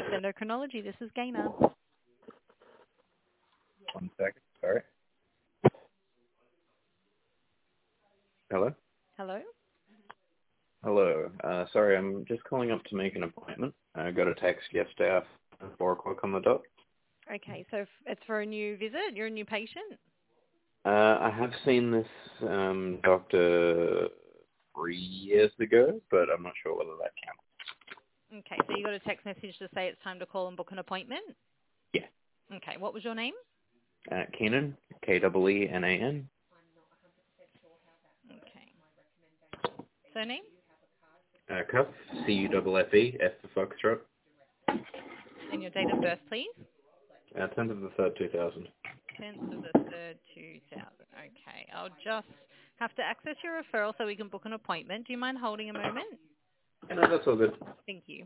Endocrinology. This is Gaynor. 1 second. Sorry. Hello? Hello? Hello. Sorry, I'm just calling up to make an appointment. I got a text yesterday after 4 o'clock on the dot. Okay, so it's for a new visit? You're a new patient? I have seen this doctor 3 years ago, but I'm not sure whether that counts. Okay, so you got a text message to say it's time to call and book an appointment? Yeah. Okay, what was your name? Keenan, K-E-E-N-A-N. Okay. Surname? Cuff, C-U-F-F-E, F for Foxtrot. And your date of birth, please? 10th of the 3rd, 2000. 10th of the 3rd, 2000. Okay, I'll just have to access your referral so we can book an appointment. Do you mind holding a moment? No, that's all good. Thank you.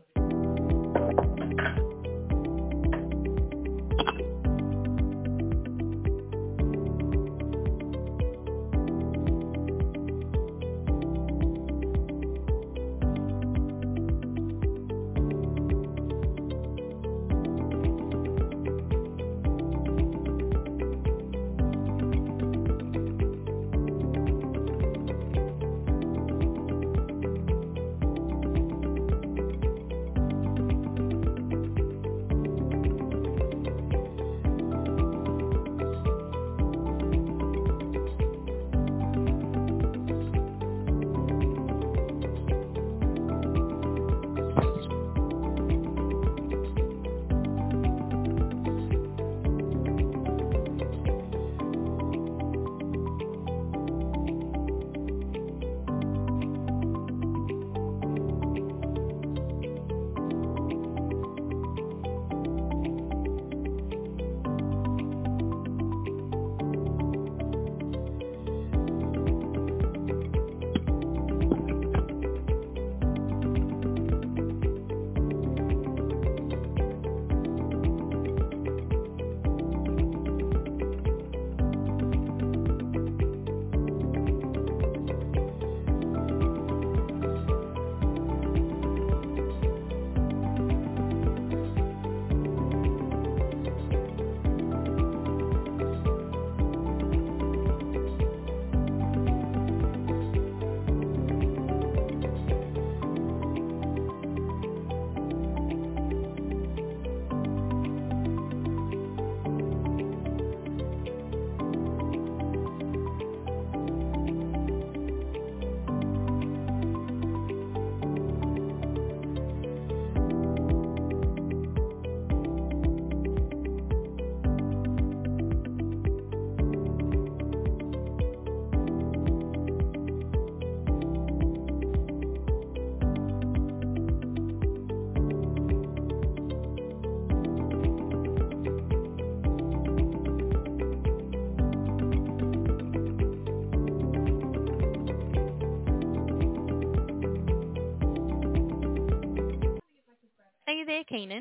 Are you there, Keenan?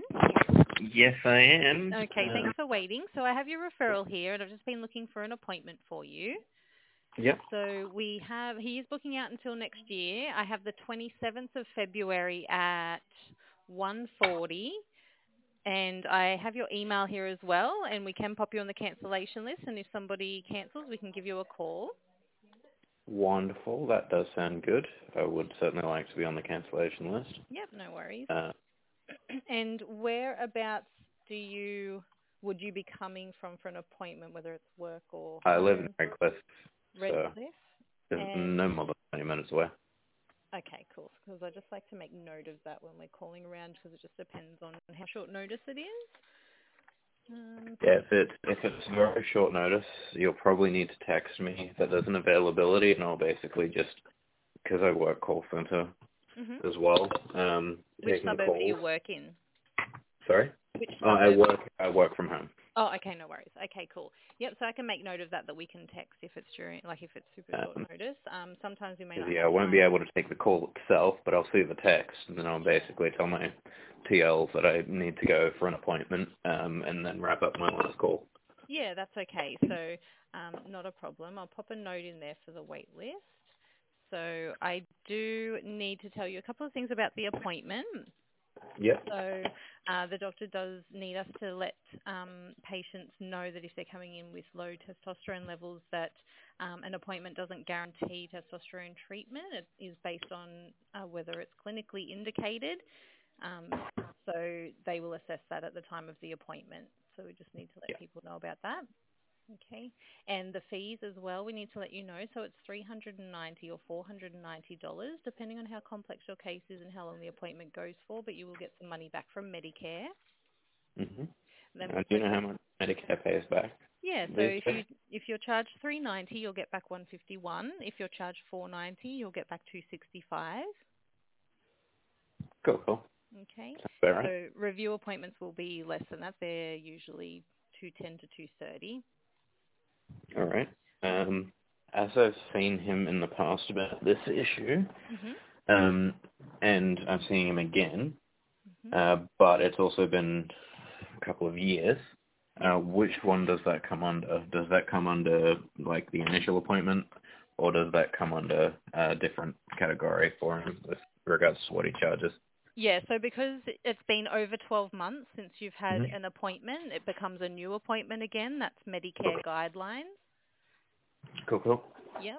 Yes, I am. Okay, thanks for waiting. So I have your referral here, and I've just been looking for an appointment for you. Yep. So he is booking out until next year. I have the 27th of February at 1:40, and I have your email here as well, and we can pop you on the cancellation list, and if somebody cancels, we can give you a call. Wonderful. That does sound good. I would certainly like to be on the cancellation list. Yep, no worries. Uh, And whereabouts would you be coming from for an appointment, whether it's work or I live in home? Redcliffe, so Redcliffe. it's And no more than 20 minutes away. okay, cool. Because I just like to make note of that when we're calling around, because it just depends on how short notice it is. Yeah, if it's very short notice, you'll probably need to text me that there's an availability, and I'll basically just, because I work call center Mhm. as well, Which taking suburb do you calls. work in? Sorry? Which I suburb? work from home. Oh, okay, no worries. Okay, cool. Yep, so I can make note of that we can text if it's if it's super short notice. Sometimes we may not Yeah, have I won't be time. able to take the call itself, but I'll see the text, and then I'll basically tell my TLs that I need to go for an appointment, and then wrap up my last call. Yeah, that's okay. So not a problem. I'll pop a note in there for the wait list. So I do need to tell you a couple of things about the appointment. Yep. So the doctor does need us to let patients know that if they're coming in with low testosterone levels, that an appointment doesn't guarantee testosterone treatment. It is based on whether it's clinically indicated. So they will assess that at the time of the appointment. So we just need to let people know about that. Okay. And the fees as well, we need to let you know. So it's $390 or $490, depending on how complex your case is and how long the appointment goes for, but you will get some money back from Medicare. Mm-hmm. Then Do you know how much Medicare pays back? Yeah, so if you're charged $390, you'll get back $151. If you're charged $490, you'll get back $265. Cool. Okay. That's fair, right? So review appointments will be less than that. They're usually $210 to $230. All right. As I've seen him in the past about this issue, and I'm seeing him again, but it's also been a couple of years. Which one does that come under? Does that come under like the initial appointment, or does that come under a different category for him with regards to what he charges? Yeah, so because it's been over 12 months since you've had an appointment, it becomes a new appointment again. That's Medicare guidelines. Cool. Yep.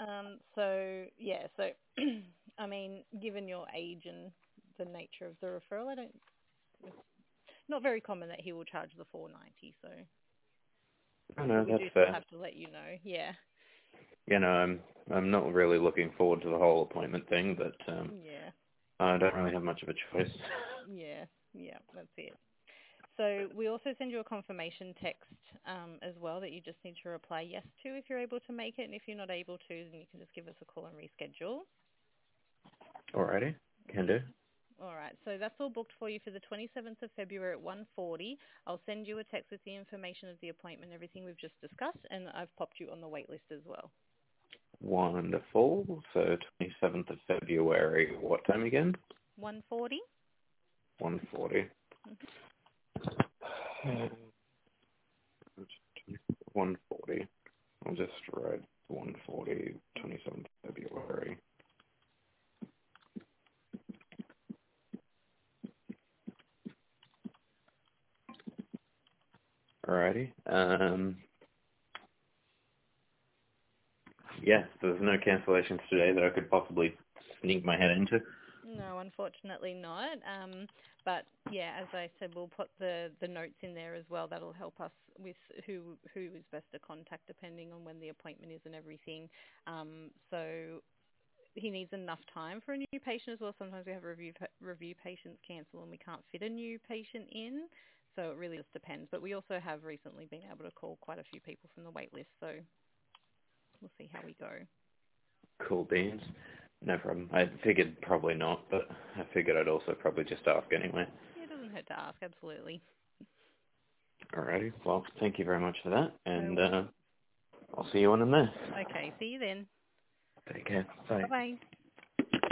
So I mean, given your age and the nature of the referral, it's not very common that he will charge the $490. So No, we that's do fair. have to let you know. Yeah. I'm not really looking forward to the whole appointment thing, but Yeah. I don't really have much of a choice. Yeah, that's it. So we also send you a confirmation text as well that you just need to reply yes to if you're able to make it. And if you're not able to, then you can just give us a call and reschedule. Alrighty, can do. All right, so that's all booked for you for the 27th of February at 1:40. I'll send you a text with the information of the appointment, everything we've just discussed, and I've popped you on the wait list as well. Wonderful. So 27th of February, what time again? 1:40. 1:40. 1:40. I'll just write 1:40, 27th of February. Alrighty. Yeah, there's no cancellations today that I could possibly sneak my head into. No, unfortunately not. But yeah, as I said, we'll put the notes in there as well. That'll help us with who is best to contact depending on when the appointment is and everything. So he needs enough time for a new patient as well. Sometimes we have review patients cancel and we can't fit a new patient in. So it really just depends. But we also have recently been able to call quite a few people from the wait list. So we'll see how we go. Cool beans. No problem. I figured probably not, but I figured I'd also probably just ask anyway. Yeah, it doesn't hurt to ask, absolutely. Alrighty. Well, thank you very much for that, and No I'll see you on in there. Okay, see you then. Take care. Bye. Bye-bye.